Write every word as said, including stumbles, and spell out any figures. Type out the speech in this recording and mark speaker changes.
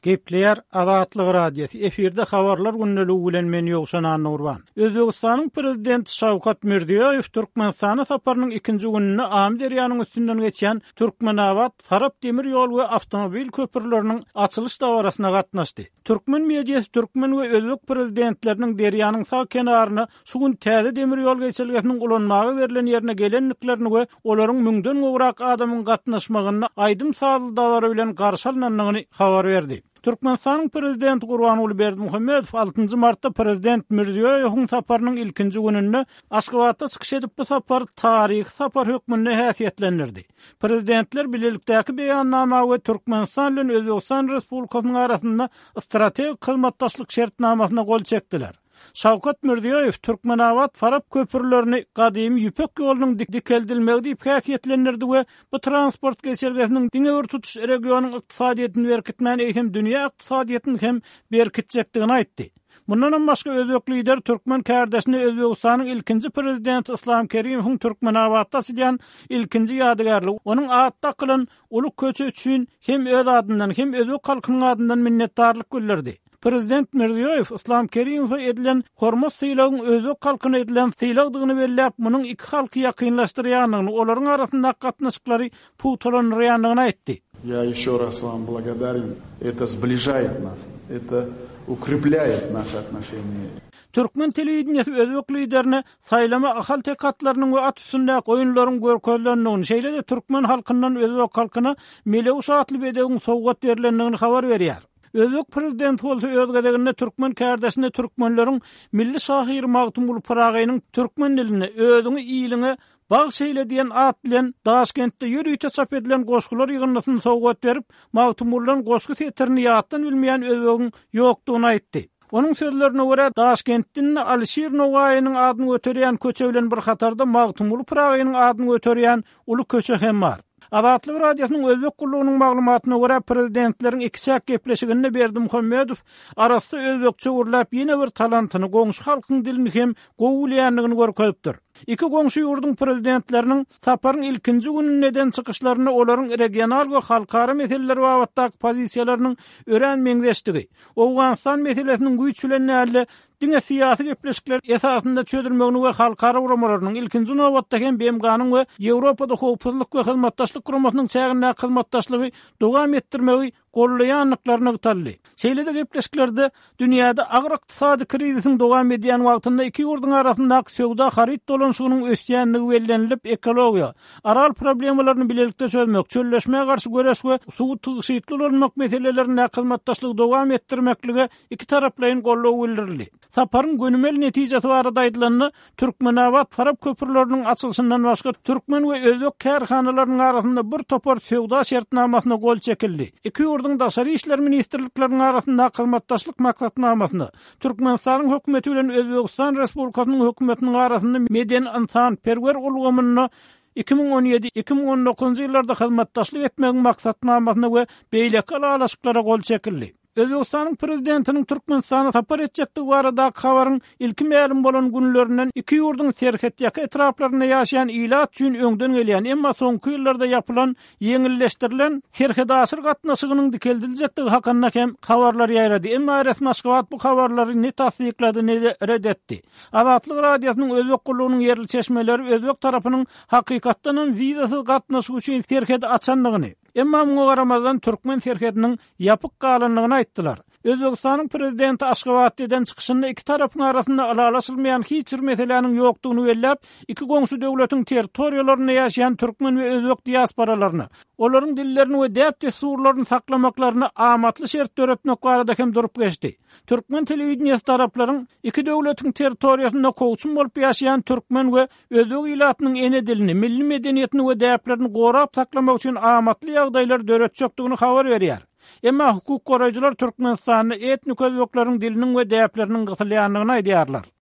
Speaker 1: Gepleýär Azatlyk radiosu efirde habarlar günneligi bilen men Ýogsan Nurban. Özbegistanyň prezidenti Şawkat Mirziýoýew Türkmenistana saparynyň ikinji gününde Am derýanyň üstünden geçen Türkmenawat, Farap demir ýol we awtomobil köpürleriniň açylış dawarasyna gatnaşdy. Türkmen mediýasy Türkmen we özbek prezidentleriniň derýanyň sağ kenaryna şu gün täze demir ýol geçilgesiniň ulanmagy berilen ýerine gelenliklerini we olaryň müňden gowrak adamyň gatnaşmagyny aýdym sağly dawara bilen garşy alnanyny habar berdi. Türkmenistanyň prezidenti Gurbanuly Berdimuhammedow altynjy martda prezident Mirziýoýewiň saparynyň ilkinji gününde Aşgabatda çykyş edip bu sapar taryhy sapar hökmünde häsiýetlendirdi. Prezidentler bilelikdäki beýannama we Türkmenistan bilen Özbegistan Respublikasynyň arasynda strategik hyzmatdaşlyk şertnamasyna gol çekdiler. Şawkat Mirziýoýew Türkmenawat Farap köpürlerini gadymy ýüpek ýolunyň dikeldilmegi diýip häsiýetlendirdi we bu transport geçirgesiniň diňe tutuş regionyň ykdysadyýetini berkitmän eýsem dünýä ykdysadyýetini hem berkitjekdigini aýtdy. Bundan başga özbek lider Türkmen kardeşini Özbegistanyň ilkinji prezidenti Islom Kerimovň Türkmenawatda silýän ilkinji ýadygarlygy onuň atda kılan uly köçe üçin hem öz adyndan hem özbek halkynyň adyndan minnetdarlyk bildirdi. Prezident Mirziýoýew Islom Kerimowa edilen hormat syýlagyň özbek halkyna edilen syýlagdygyny belläp, munyň iki halky ýakynlaşdyrýanyny, olaryň arasynda gatnaşyklary puwtalanýanyny aýtdy.
Speaker 2: Я еще раз вам благодарен. Это сближает нас. Это укрепляет наши отношения.
Speaker 1: Türkmen telewizionyny özbek liderine saýlama ahal tekatlarynyň we at üstünde oýunlaryň görkezlendigini, şeýle-de Türkmen halkyndan özbek halkyna melew saatly bedegiň sowgat berilendigini habar berýär. Özbek prezidenti bolsa öz gedeginde Türkmen kardeşine Türkmenleriň milli şahyr Magtymul Piragynyň Türkmen dilini özüňi ýylyňy Bağ şeýle diýen at bilen Daşkentde ýürüýte çap edilen goşgular ýygynyny sowgat berip, Magtymuldan goşgu teterini ýatdan bilmeýän özbegiň ýokdugyny aýtdy. Onuň sözlerine görä Daşkentden Alşir Nowaýynyň adyny göterýän köçe bilen bir hatarda Magtymul Piragynyň adyny göterýän uly köçe hem bar. Azatlyk radiosynyň özbek gullugynyň maglumatyna görä prezidentleriň iki şäk gepleşiginde Berdimuhammedow arasy özbekçe urlap ýene bir talantyny, goňşy halkyň dilini hem gowulýanlygyny görkezipdir. İki goňşy ýurdun prezidentleriniň saparyň ilkinji gününden çykyşlaryny olaryň regional we halkara meseleler babatdaky pozisiýalarynyň ören meňzeşdigi, Owganistan meselesiniň güýçlenýärli diňe syýasy gepleşikler esasynda çözülmegini we halkara uramalarynyň ilkinji nowatda hem B M G'nyň we Ýewropada howpsuzlyk we hyzmatdaşlyk guramasynyň çägine hyzmatdaşlygy dowam etdirmegi gollaýanlyklaryny gytaldy. Şeýle-de gepleşiklerde dünýäde agyr ykdysady krizisiň dowam edýän wagtynda iki ýurdun arasyndaky söwda haryt dolanşygynyň ösýänligi bellenilip, ekologiýa, aral problemalaryny bilelikde çözmek, çölleşmeye garşy göreş we suw tygyşytly bolmak meselelerine hyzmatdaşlygy dowam etdirmekligi iki taraplaryň gollawy bildirildi. Saparyň gönümel netijesi barada aýdylanyny Türkmenawat Farap köpürleriniň açylşyndan başga Türkmen we özbek kärhanalarynyň arasynda bir topar söwda şertnamasyna gol çekildi. Iki ýurdun daşary işler ministrlikläriniň arasynda hyzmatdaşlyk maksatnamasyna Türkmenistanyň hökümeti bilen Özbegistan Respublikasynyň hökümetiniň arasynda meden insan perwer ulgamyny iki bin on ýedi iki bin on dokuzunjy ýyllarda hyzmatdaşlyk etmegiň maksatnamasyna we beýleki alaşyklara gol çekildi. Özbegistanyň prezidentiniň Türkmenistana tapar etjekdigi baradaky habaryň ilki ma'lum bolan günlerinden iki ýurdun serhet ýaky etraplaryna ýaşaýan ilat üçin öňden gelýän, emma soňky ýyllarda ýapylan ýeňilleşdirilen serhet asyr gatnaşygynyň dikeldiljektigi hakynda hem habarlar ýaýrady. Emma resmi Aşgabat bu habarlary ne tasdiklady ne reddetdi. Azatlyk radiosynyň özbek gullugynyň ýerli çeşmeleri özbek tarapynyň hakykatdan wizasyz gatnaşygy üçin serhet açanlygyny, emma muňa garamazdan Türkmen serhetiniň ýapyk galanlygyny aýtdylar. Özbegistanyň prezidenti Aşgabatdan çykyşynda iki tarapyň arasynda alalaşylmaýan hiç bir meseleniň ýokdugyny belläp, iki goňşy döwletiň territoriýalaryna ýaşaýan türkmen we özbek diasporalaryny, olaryň dillerini we däp desurlaryny saklamaklaryny amatly şert töretmek barada hem durup geçdi. Türkmen telewizionyasy taraplaryň iki döwletiň territoriýasynda kowçun bolup ýaşaýan türkmen we özbek ilatynyň ene dilini, milli medeniýetini we däplerini gorap saklamak üçin amatly ýagdaýlar döretjekdigini habar berýär. Emma hukuk goraýjylar Türkmenistanyň etnik özbeklaryň diliniň we däpleriniň gysylýanlygyny aýdýarlar.